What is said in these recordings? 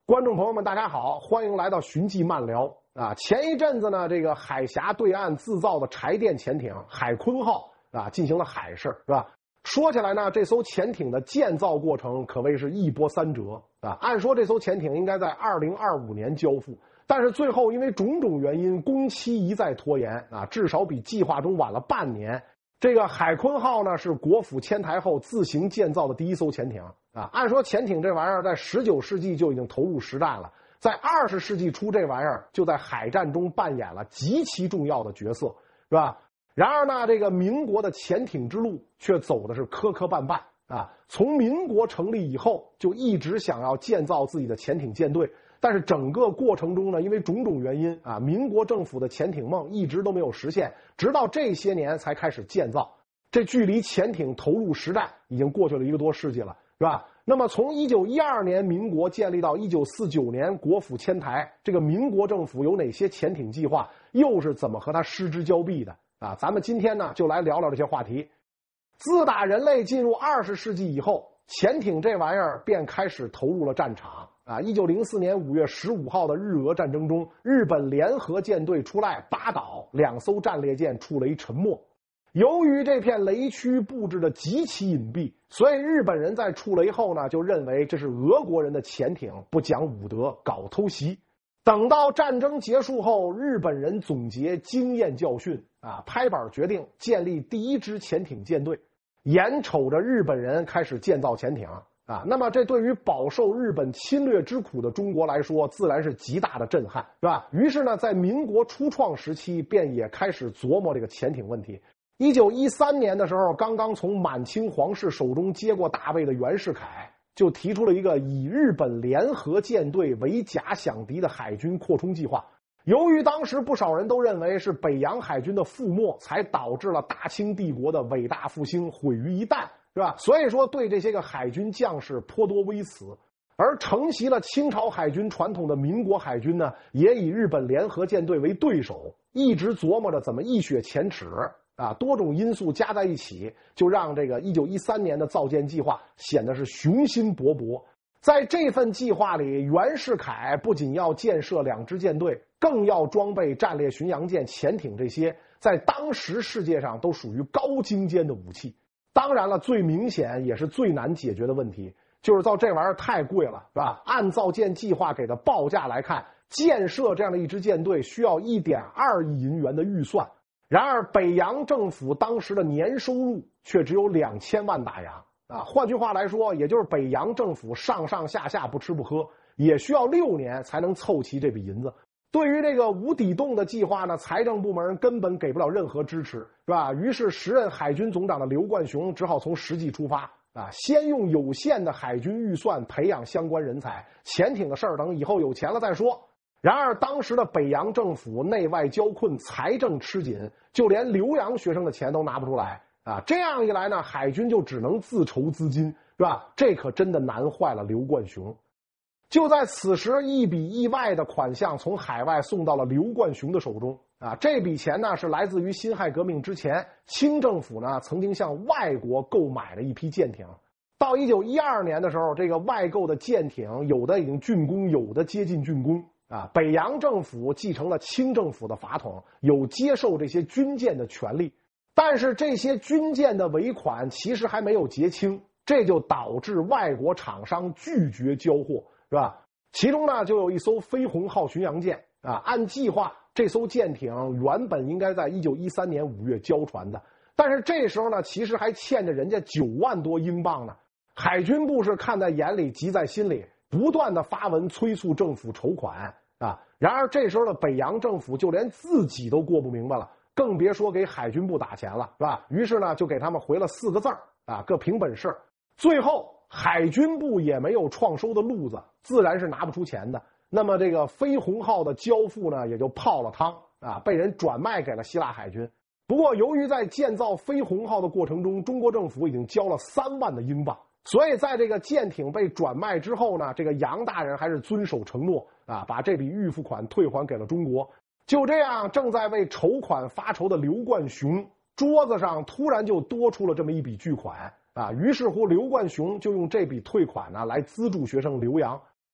观众朋友们，大家好，欢迎来到寻迹漫聊啊！前一阵子呢，这个海峡对岸自造的柴电潜艇海鲲号啊，进行了海试，是吧？说起来呢，这艘潜艇的建造过程可谓是一波三折啊。按说这艘潜艇应该在2025年交付，但是最后因为种种原因，工期一再拖延啊，至少比计划中晚了半年。这个海鲲号呢，是国府迁台后自行建造的第一艘潜艇啊。按说潜艇这玩意儿在19世纪就已经投入实战了，在20世纪初这玩意儿就在海战中扮演了极其重要的角色，是吧？然而呢，这个民国的潜艇之路却走的是磕磕绊绊啊。从民国成立以后，就一直想要建造自己的潜艇舰队。但是整个过程中呢，因为种种原因啊，民国政府的潜艇梦一直都没有实现，直到这些年才开始建造。这距离潜艇投入实战已经过去了1个多世纪了，是吧？那么从1912年民国建立到1949年国府迁台，这个民国政府有哪些潜艇计划，又是怎么和它失之交臂的啊？咱们今天呢就来聊聊这些话题。自打人类进入20世纪以后，潜艇这玩意儿便开始投入了战场啊！1904年5月15号的日俄战争中，日本联合舰队出来巴岛2艘战列舰触雷沉没。由于这片雷区布置的极其隐蔽，所以日本人在触雷后呢，就认为这是俄国人的潜艇不讲武德，搞偷袭。等到战争结束后，日本人总结经验教训啊，拍板决定建立第一支潜艇舰队，眼瞅着日本人开始建造潜艇啊，那么这对于饱受日本侵略之苦的中国来说，自然是极大的震撼，是吧？于是呢，在民国初创时期，便也开始琢磨这个潜艇问题。1913年的时候，刚刚从满清皇室手中接过大位的袁世凯，就提出了一个以日本联合舰队为假想敌的海军扩充计划。由于当时不少人都认为是北洋海军的覆没才导致了大清帝国的伟大复兴毁于一旦，是吧？所以说对这些个海军将士颇多微词。而承袭了清朝海军传统的民国海军呢，也以日本联合舰队为对手，一直琢磨着怎么一雪前耻啊。多种因素加在一起，就让这个1913年的造舰计划显得是雄心勃勃。在这份计划里，袁世凯不仅要建设2支舰队，更要装备战列巡洋舰、潜艇这些在当时世界上都属于高精尖的武器。当然了，最明显也是最难解决的问题，就是造这玩意儿太贵了，是吧？按造舰计划给的报价来看，建设这样的一支舰队需要1.2亿银元的预算。然而北洋政府当时的年收入却只有2000万大洋啊，换句话来说，也就是北洋政府上上下下不吃不喝，也需要6年才能凑齐这笔银子。对于这个无底洞的计划呢，财政部门根本给不了任何支持，是吧？于是时任海军总长的刘冠雄只好从实际出发啊，先用有限的海军预算培养相关人才，潜艇的事儿等以后有钱了再说。然而当时的北洋政府内外交困，财政吃紧，就连留洋学生的钱都拿不出来啊！这样一来呢，海军就只能自筹资金，是吧？这可真的难坏了刘冠雄。就在此时，一笔意外的款项从海外送到了刘冠雄的手中啊！这笔钱呢，是来自于辛亥革命之前，清政府呢曾经向外国购买了一批舰艇。到1912年的时候，这个外购的舰艇有的已经竣工，有的接近竣工啊。北洋政府继承了清政府的法统，有接受这些军舰的权利。但是这些军舰的尾款其实还没有结清，这就导致外国厂商拒绝交货，是吧？其中呢就有一艘飞鸿号巡洋舰啊，按计划这艘舰艇原本应该在1913年5月交船的，但是这时候呢其实还欠着人家9万多英镑呢。海军部是看在眼里，急在心里，不断的发文催促政府筹款啊。然而这时候的北洋政府就连自己都过不明白了，更别说给海军部打钱了，是吧？于是呢就给他们回了4个字啊，各凭本事。最后海军部也没有创收的路子，自然是拿不出钱的。那么这个飞鸿号的交付呢，也就泡了汤啊，被人转卖给了希腊海军。不过由于在建造飞鸿号的过程中，中国政府已经交了3万的英镑，所以在这个舰艇被转卖之后呢，这个杨大人还是遵守承诺啊，把这笔预付款退还给了中国。就这样，正在为筹款发愁的刘冠雄桌子上突然就多出了这么一笔巨款啊，于是乎刘冠雄就用这笔退款呢来资助学生留洋。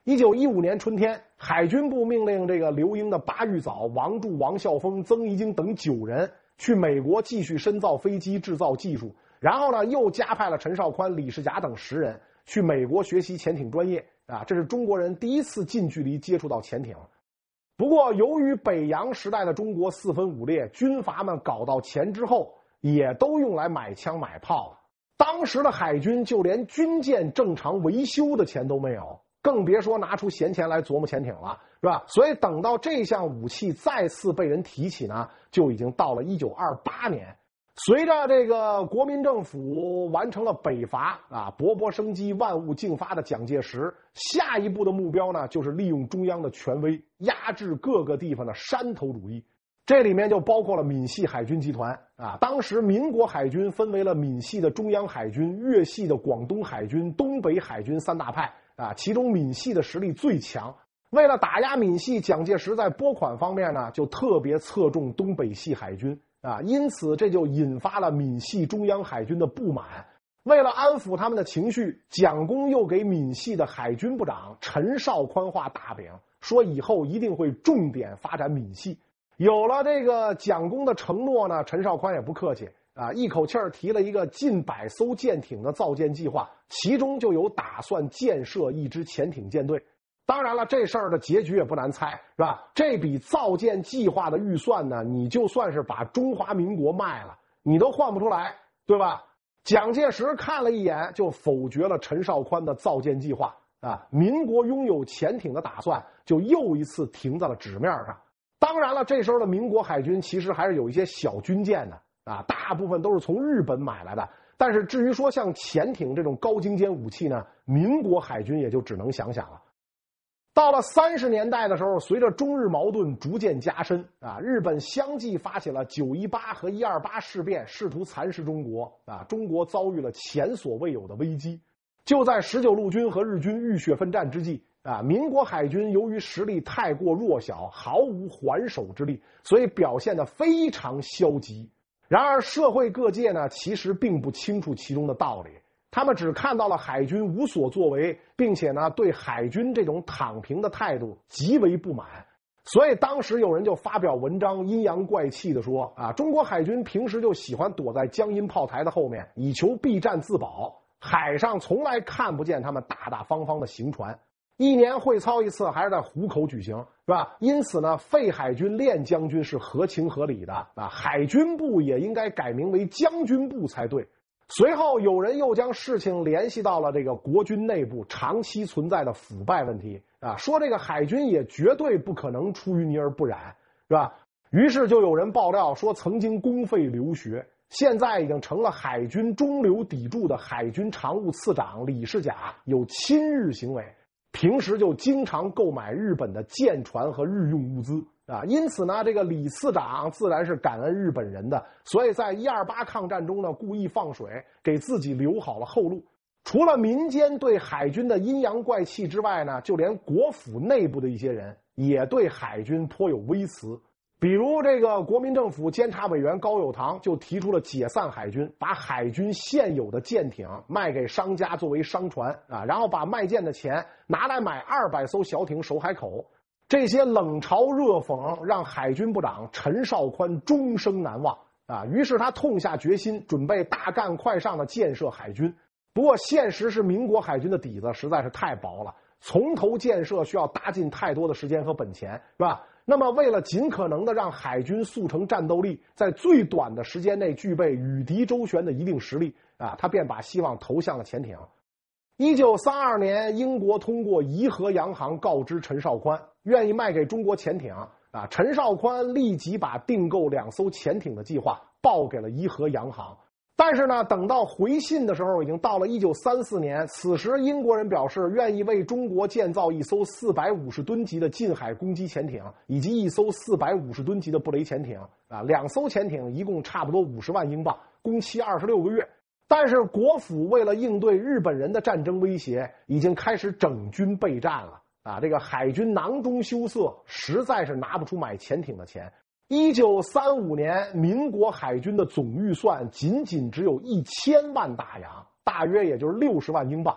1915年春天，海军部命令这个刘英的巴玉藻、王柱、王孝峰、曾贻京等9人去美国继续深造飞机制造技术，然后呢，又加派了陈绍宽、李世甲等10人去美国学习潜艇专业啊，这是中国人第一次近距离接触到潜艇。不过，由于北洋时代的中国四分五裂，军阀们搞到钱之后，也都用来买枪买炮了。当时的海军就连军舰正常维修的钱都没有，更别说拿出闲钱来琢磨潜艇了，是吧？所以等到这项武器再次被人提起呢，就已经到了1928年。随着这个国民政府完成了北伐啊，勃勃生机、万物竞发的蒋介石，下一步的目标呢，就是利用中央的权威，压制各个地方的山头主义。这里面就包括了闽系海军集团啊。当时民国海军分为了闽系的中央海军、粤系的广东海军、东北海军3大派啊，其中闽系的实力最强。为了打压闽系，蒋介石在拨款方面呢，就特别侧重东北系海军啊，因此这就引发了闽系中央海军的不满。为了安抚他们的情绪，蒋公又给闽系的海军部长陈绍宽画大饼，说以后一定会重点发展闽系。有了这个蒋公的承诺呢，陈绍宽也不客气啊，一口气儿提了一个近100艘舰艇的造舰计划，其中就有打算建设一支潜艇舰队。当然了，这事儿的结局也不难猜，是吧？这笔造舰计划的预算呢，你就算是把中华民国卖了，你都换不出来，对吧？蒋介石看了一眼，就否决了陈绍宽的造舰计划啊，民国拥有潜艇的打算就又一次停在了纸面上。当然了，这时候的民国海军其实还是有一些小军舰的啊，大部分都是从日本买来的。但是至于说像潜艇这种高精尖武器呢，民国海军也就只能想想了。到了30年代的时候，随着中日矛盾逐渐加深啊，日本相继发起了918和128事变，试图蚕食中国啊，中国遭遇了前所未有的危机。就在19路军和日军浴血奋战之际啊，民国海军由于实力太过弱小，毫无还手之力，所以表现得非常消极。然而社会各界呢，其实并不清楚其中的道理，他们只看到了海军无所作为，并且呢对海军这种躺平的态度极为不满。所以当时有人就发表文章，阴阳怪气地说啊，中国海军平时就喜欢躲在江阴炮台的后面，以求避战自保，海上从来看不见他们大大方方的行船。1年会操一次，还是在湖口举行，是吧？因此呢，废海军练将军是合情合理的啊。海军部也应该改名为将军部才对。随后有人又将事情联系到了这个国军内部长期存在的腐败问题啊，说这个海军也绝对不可能出淤泥而不染，是吧？于是就有人爆料说，曾经公费留学，现在已经成了海军中流砥柱的海军常务次长李世甲有亲日行为，平时就经常购买日本的舰船和日用物资啊，因此呢，这个李次长自然是感恩日本人的，所以在128抗战中呢，故意放水，给自己留好了后路。除了民间对海军的阴阳怪气之外呢，就连国府内部的一些人也对海军颇有微词。比如这个国民政府监察委员高有堂就提出了解散海军，把海军现有的舰艇卖给商家作为商船啊，然后把卖舰的钱拿来买200艘小艇守海口。这些冷嘲热讽让海军部长陈绍宽终生难忘啊，于是他痛下决心，准备大干快上的建设海军。不过现实是民国海军的底子实在是太薄了，从头建设需要搭进太多的时间和本钱，是吧？那么为了尽可能的让海军速成战斗力，在最短的时间内具备与敌周旋的一定实力啊，他便把希望投向了潜艇。1932年，英国通过怡和洋行告知陈绍宽愿意卖给中国潜艇啊，陈绍宽立即把订购2艘潜艇的计划报给了怡和洋行。但是呢，等到回信的时候，已经到了1934年。此时，英国人表示愿意为中国建造1艘450吨级的近海攻击潜艇，以及1艘450吨级的布雷潜艇啊，2艘潜艇一共差不多50万英镑，工期26个月。但是国府为了应对日本人的战争威胁，已经开始整军备战了啊！这个海军囊中羞涩，实在是拿不出买潜艇的钱。1935年，民国海军的总预算仅仅只有1000万大洋，大约也就是60万英镑。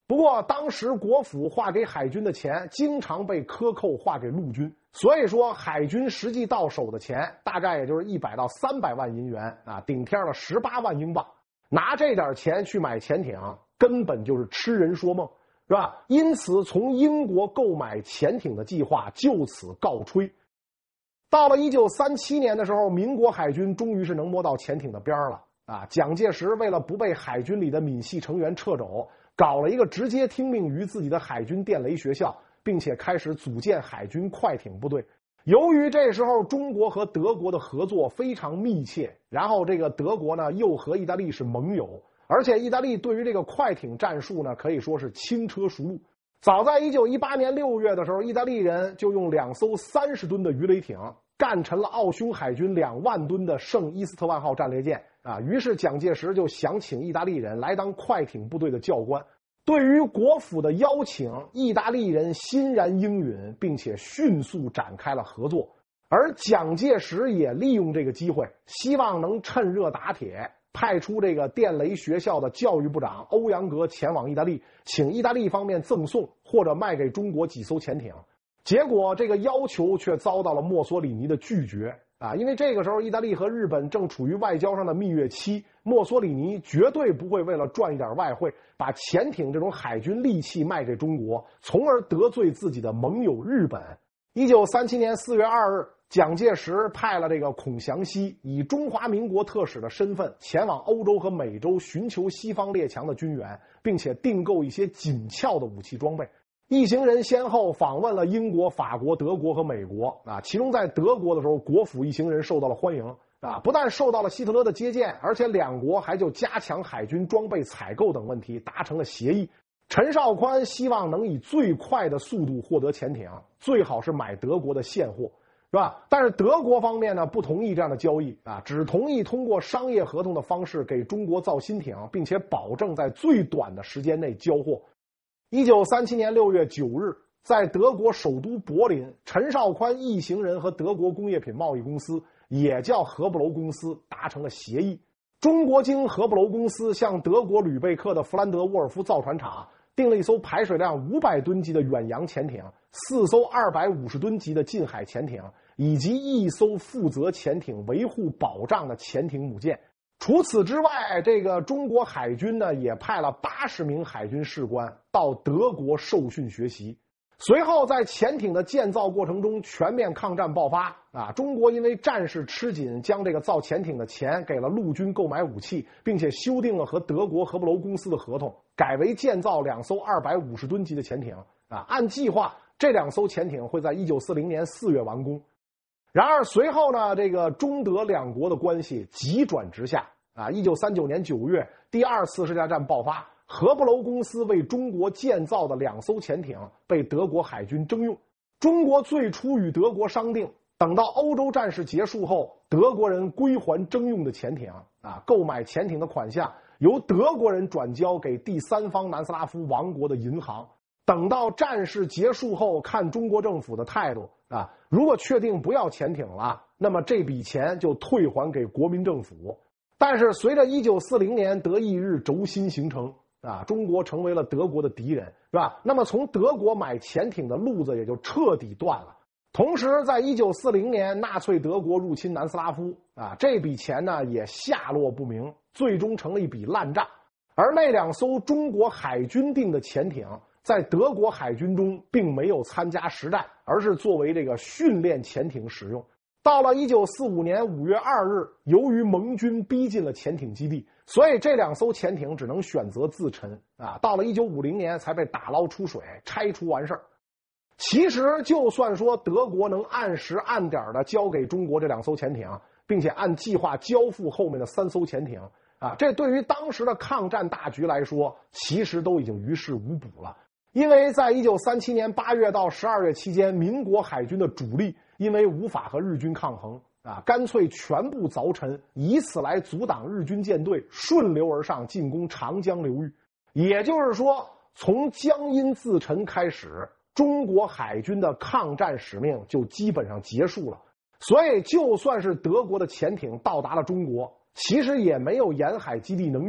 不过当时国府划给海军的钱经常被克扣划给陆军，所以说海军实际到手的钱大概也就是100到300万银元啊，顶天了18万英镑。拿这点钱去买潜艇，根本就是痴人说梦，是吧？因此从英国购买潜艇的计划就此告吹。到了1937年的时候，民国海军终于是能摸到潜艇的边了啊！蒋介石为了不被海军里的闽系成员掣肘，搞了一个直接听命于自己的海军电雷学校，并且开始组建海军快艇部队。由于这时候中国和德国的合作非常密切，然后这个德国呢又和意大利是盟友，而且意大利对于这个快艇战术呢可以说是轻车熟路。早在1918年6月的时候，意大利人就用2艘30吨的鱼雷艇干沉了奥匈海军2万吨的圣伊斯特万号战列舰啊！于是蒋介石就想请意大利人来当快艇部队的教官。对于国府的邀请，意大利人欣然应允，并且迅速展开了合作。而蒋介石也利用这个机会，希望能趁热打铁，派出这个电雷学校的教育部长欧阳格前往意大利，请意大利方面赠送或者卖给中国几艘潜艇。结果这个要求却遭到了墨索里尼的拒绝啊！因为这个时候意大利和日本正处于外交上的蜜月期，墨索里尼绝对不会为了赚一点外汇，把潜艇这种海军利器卖给中国，从而得罪自己的盟友日本。1937年4月2日，蒋介石派了这个孔祥熙以中华民国特使的身份前往欧洲和美洲寻求西方列强的军援，并且订购一些紧俏的武器装备。一行人先后访问了英国、法国、德国和美国啊，其中在德国的时候，国府一行人受到了欢迎啊，不但受到了希特勒的接见，而且两国还就加强海军装备采购等问题达成了协议。陈绍宽希望能以最快的速度获得潜艇，最好是买德国的现货，是吧？但是德国方面呢不同意这样的交易啊，只同意通过商业合同的方式给中国造新艇，并且保证在最短的时间内交货。1937年6月9日，在德国首都柏林，陈绍宽一行人和德国工业品贸易公司，也叫荷布楼公司，达成了协议。中国经荷布楼公司向德国吕贝克的弗兰德沃尔夫造船厂订了一艘排水量500吨级的远洋潜艇，4艘250吨级的近海潜艇，以及1艘负责潜艇维护保障的潜艇母舰。除此之外，这个中国海军呢也派了80名海军士官到德国受训学习。随后在潜艇的建造过程中，全面抗战爆发啊！中国因为战事吃紧，将这个造潜艇的钱给了陆军购买武器，并且修订了和德国荷布楼公司的合同，改为建造2艘250吨级的潜艇啊！按计划，这2艘潜艇会在1940年4月完工。然而随后呢，这个中德两国的关系急转直下啊！1939年9月，第2次世界大战爆发，荷布楼公司为中国建造的2艘潜艇被德国海军征用。中国最初与德国商定，等到欧洲战事结束后，德国人归还征用的潜艇啊，购买潜艇的款项由德国人转交给第三方南斯拉夫王国的银行。等到战事结束后，看中国政府的态度啊，如果确定不要潜艇了，那么这笔钱就退还给国民政府。但是随着1940年德意日轴心形成啊，中国成为了德国的敌人，是吧？那么从德国买潜艇的路子也就彻底断了。同时在1940年纳粹德国入侵南斯拉夫啊，这笔钱呢也下落不明，最终成了一笔烂账。而那2艘中国海军订的潜艇在德国海军中并没有参加实战，而是作为这个训练潜艇使用。到了1945年5月2日，由于盟军逼近了潜艇基地，所以这2艘潜艇只能选择自沉啊。到了1950年才被打捞出水，拆除完事儿。其实就算说德国能按时按点的交给中国这2艘潜艇，并且按计划交付后面的3艘潜艇啊，这对于当时的抗战大局来说，其实都已经于事无补了。因为在1937年8月到12月期间，民国海军的主力因为无法和日军抗衡啊，干脆全部凿沉，以此来阻挡日军舰队顺流而上进攻长江流域。也就是说，从江阴自沉开始，中国海军的抗战使命就基本上结束了。所以就算是德国的潜艇到达了中国，其实也没有沿海基地能用了，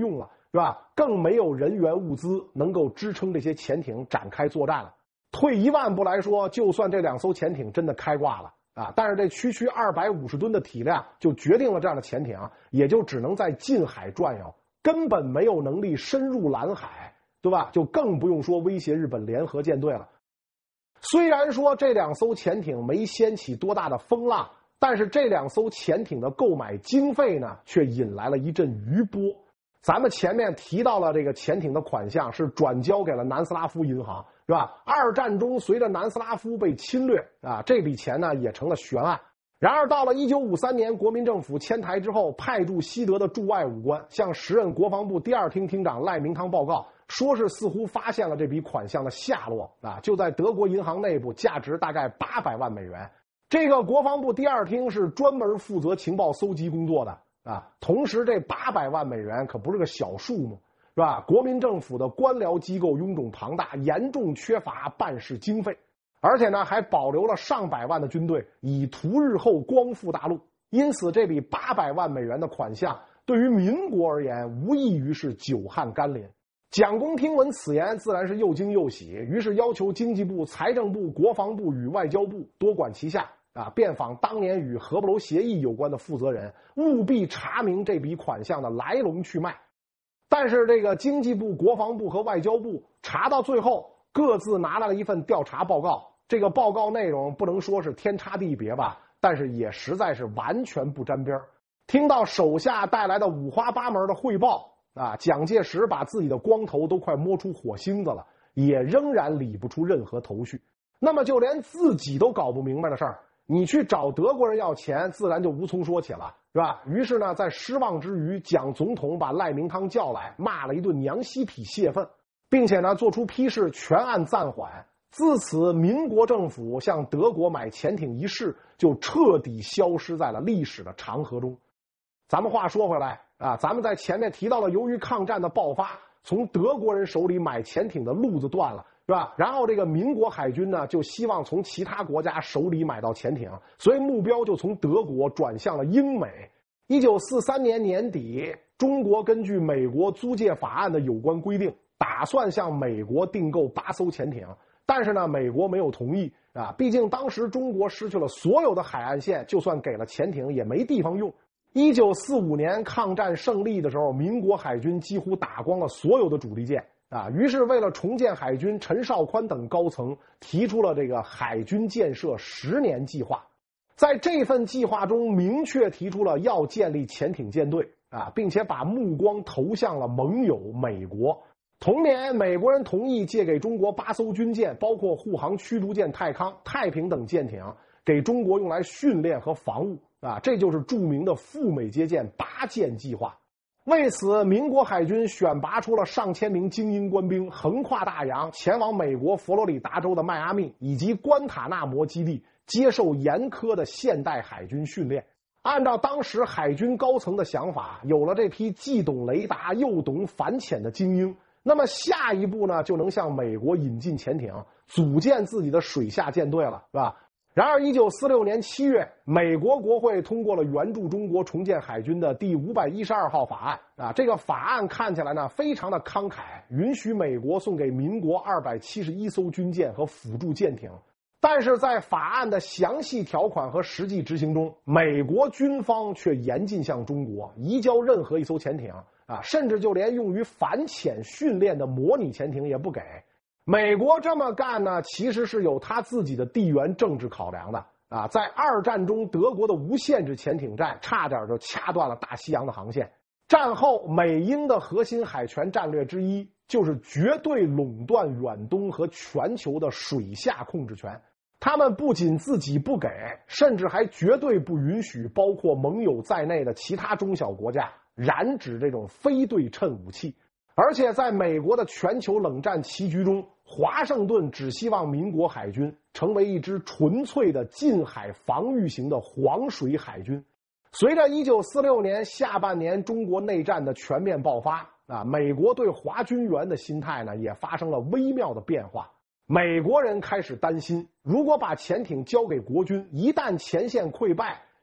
是吧？更没有人员物资能够支撑这些潜艇展开作战了。退一万步来说，就算这2艘潜艇真的开挂了啊，但是这区250吨的体量就决定了这样的潜艇也就只能在近海转悠，根本没有能力深入蓝海，对吧？就更不用说威胁日本联合舰队了。虽然说这2艘潜艇没掀起多大的风浪，但是这2艘潜艇的购买经费呢，却引来了一阵余波。咱们前面提到了这个潜艇的款项是转交给了南斯拉夫银行，是吧？二战中随着南斯拉夫被侵略啊，这笔钱呢也成了悬案。然而到了1953年国民政府迁台之后，派驻西德的驻外武官向时任国防部第2厅厅长赖明汤报告，说是似乎发现了这笔款项的下落啊，就在德国银行内部，价值大概800万美元。这个国防部第2厅是专门负责情报搜集工作的啊，同时这800万美元可不是个小数目，是吧？国民政府的官僚机构臃肿庞大，严重缺乏办事经费，而且呢还保留了上百万的军队，以图日后光复大陆。因此这笔800万美元的款项对于民国而言无异于是久旱甘霖。蒋公听闻此言，自然是又惊又喜，于是要求经济部、财政部、国防部与外交部多管齐下啊，遍访当年与合不楼协议有关的负责人，务必查明这笔款项的来龙去脉。但是这个经济部、国防部和外交部查到最后，各自拿来了一份调查报告。这个报告内容不能说是天差地别吧，但是也实在是完全不沾边。听到手下带来的五花八门的汇报啊，蒋介石把自己的光头都快摸出火星子了，也仍然理不出任何头绪。那么就连自己都搞不明白的事儿，你去找德国人要钱，自然就无从说起了，是吧？于是呢，在失望之余，蒋总统把赖明汤叫来，骂了一顿娘西痞泄愤，并且呢，做出批示，全案暂缓。自此，民国政府向德国买潜艇一事就彻底消失在了历史的长河中。咱们话说回来啊，咱们在前面提到了，由于抗战的爆发，从德国人手里买潜艇的路子断了，是吧？然后这个民国海军呢，就希望从其他国家手里买到潜艇，所以目标就从德国转向了英美。1943年年底，中国根据美国租借法案的有关规定，打算向美国订购8艘潜艇，但是呢，美国没有同意啊，毕竟当时中国失去了所有的海岸线，就算给了潜艇也没地方用。1945年抗战胜利的时候，民国海军几乎打光了所有的主力舰啊，于是为了重建海军，陈绍宽等高层提出了这个海军建设10年计划。在这份计划中，明确提出了要建立潜艇舰队啊，并且把目光投向了盟友美国。同年，美国人同意借给中国8艘军舰，包括护航驱逐舰太康、太平等舰艇，给中国用来训练和防务啊，这就是著名的赴美接舰8舰计划。为此，民国海军选拔出了上千名精英官兵，横跨大洋，前往美国佛罗里达州的迈阿密以及关塔纳摩基地，接受严苛的现代海军训练。按照当时海军高层的想法，有了这批既懂雷达又懂反潜的精英，那么下一步呢，就能向美国引进潜艇，组建自己的水下舰队了，是吧？然而1946年7月，美国国会通过了援助中国重建海军的第512号法案啊，这个法案看起来呢非常的慷慨，允许美国送给民国271艘军舰和辅助舰艇。但是在法案的详细条款和实际执行中，美国军方却严禁向中国移交任何一艘潜艇啊，甚至就连用于反潜训练的模拟潜艇也不给。美国这么干呢，其实是有他自己的地缘政治考量的啊。在二战中，德国的无限制潜艇战差点就掐断了大西洋的航线。战后，美英的核心海权战略之一就是绝对垄断远东和全球的水下控制权。他们不仅自己不给，甚至还绝对不允许包括盟友在内的其他中小国家染指这种非对称武器。而且在美国的全球冷战棋局中，华盛顿只希望民国海军成为一支纯粹的近海防御型的黄水海军。随着1946年下半年中国内战的全面爆发啊，美国对华军援的心态呢也发生了微妙的变化。美国人开始担心，如果把潜艇交给国军，一旦前线溃败，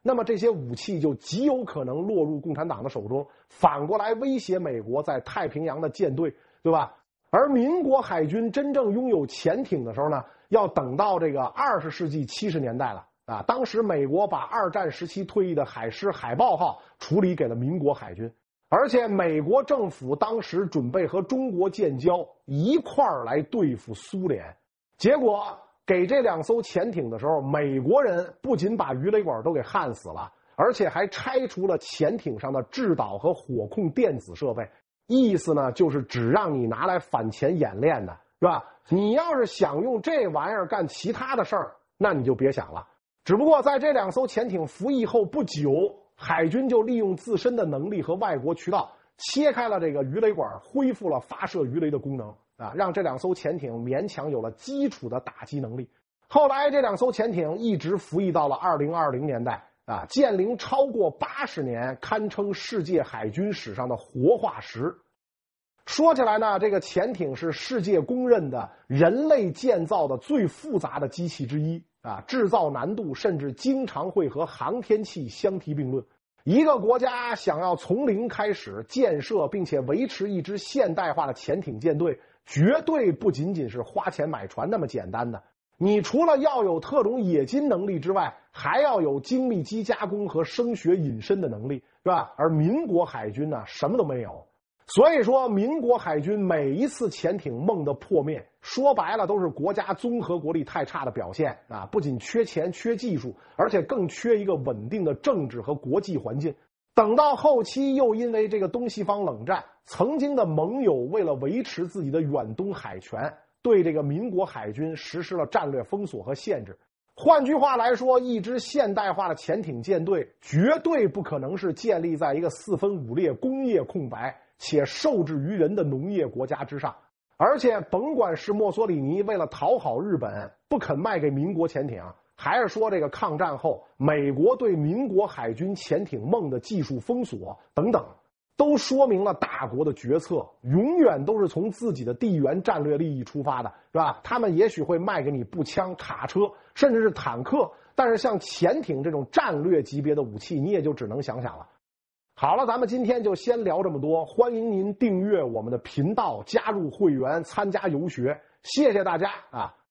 那么这些武器就极有可能落入共产党的手中，反过来威胁美国在太平洋的舰队，对吧？而民国海军真正拥有潜艇的时候呢，要等到这个20世纪70年代了啊。当时美国把2战时期退役的海狮海豹号处理给了民国海军，而且美国政府当时准备和中国建交，一块儿来对付苏联。结果给这2艘潜艇的时候，美国人不仅把鱼雷管都给焊死了，而且还拆除了潜艇上的制导和火控电子设备。意思呢，就是只让你拿来反潜演练的，是吧？你要是想用这玩意儿干其他的事儿，那你就别想了。只不过在这2艘潜艇服役后不久，海军就利用自身的能力和外国渠道切开了这个鱼雷管，恢复了发射鱼雷的功能啊，让这2艘潜艇勉强有了基础的打击能力。后来这2艘潜艇一直服役到了2020年代啊，建龄超过80年，堪称世界海军史上的活化石。说起来呢，这个潜艇是世界公认的人类建造的最复杂的机器之一啊，制造难度甚至经常会和航天器相提并论。一个国家想要从零开始建设并且维持一支现代化的潜艇舰队，绝对不仅仅是花钱买船那么简单的。你除了要有特种冶金能力之外，还要有精密机加工和声学隐身的能力，是吧？而民国海军呢，什么都没有。所以说，民国海军每一次潜艇梦的破灭，说白了都是国家综合国力太差的表现啊！不仅缺钱、缺技术，而且更缺一个稳定的政治和国际环境。等到后期，又因为这个东西方冷战，曾经的盟友为了维持自己的远东海权，对这个民国海军实施了战略封锁和限制。换句话来说，一支现代化的潜艇舰队绝对不可能是建立在一个4分5裂、工业空白且受制于人的农业国家之上。而且甭管是墨索里尼为了讨好日本不肯卖给民国潜艇，还是说这个抗战后美国对民国海军潜艇梦的技术封锁等等，都说明了大国的决策永远都是从自己的地缘战略利益出发的，是吧？他们也许会卖给你步枪、卡车，甚至是坦克，但是像潜艇这种战略级别的武器，你也就只能想想了。好了，咱们今天就先聊这么多，欢迎您订阅我们的频道，加入会员，参加游学，谢谢大家啊！